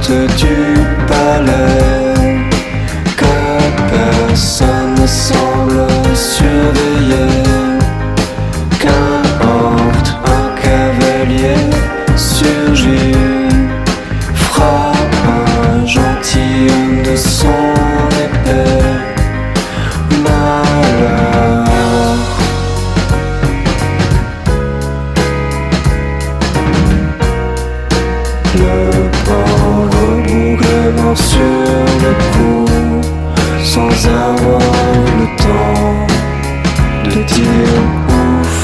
du palais que personne ne semble surveiller. Qu'importe, un cavalier surgit, frappe un gentilhomme de son épée. Malheur. Le pauvre boucle mort sur le cou, sans avoir le temps de dire ouf.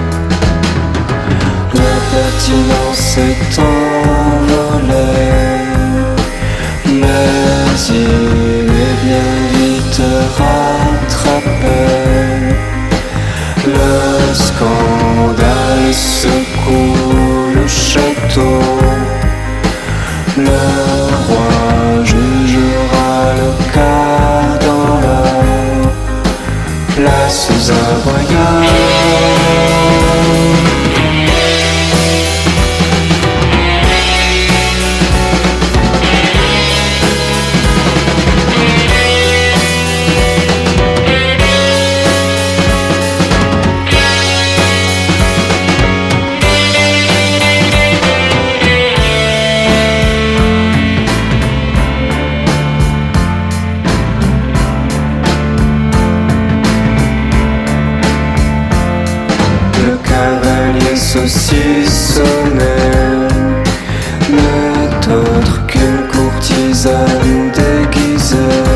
L'impertinence s'est envolée, mais il est bien vite rattrapé. Le scandale secoue le château. Le roi jugera le cas dans la place Savoyarde. Saucissonné n'est autre qu'une courtisane déguisée.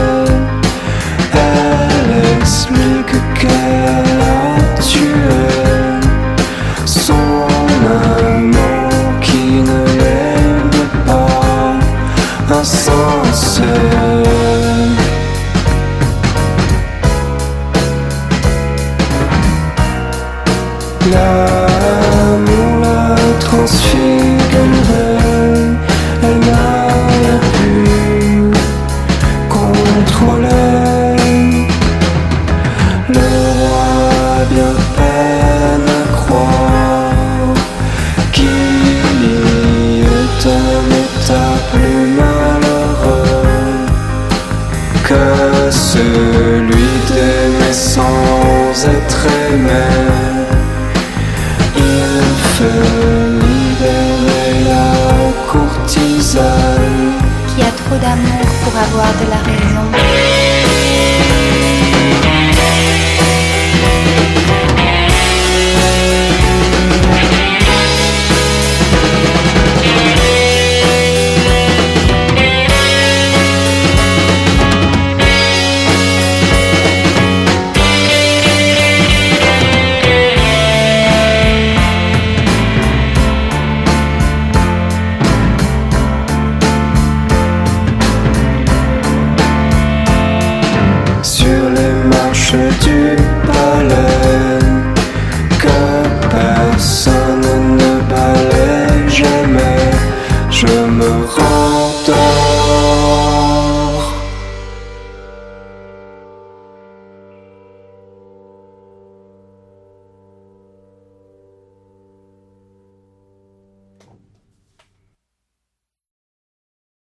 Elle explique qu'elle a tué son amant qui ne l'aime pas, insensé. L'amour la transfigurerait, elle n'a rien pu contrôler. Le roi a bien peine à croire qu'il y est un état plus malheureux que celui d'aimer sans être aimé. Libérer la courtisane qui a trop d'amour pour avoir de la raison.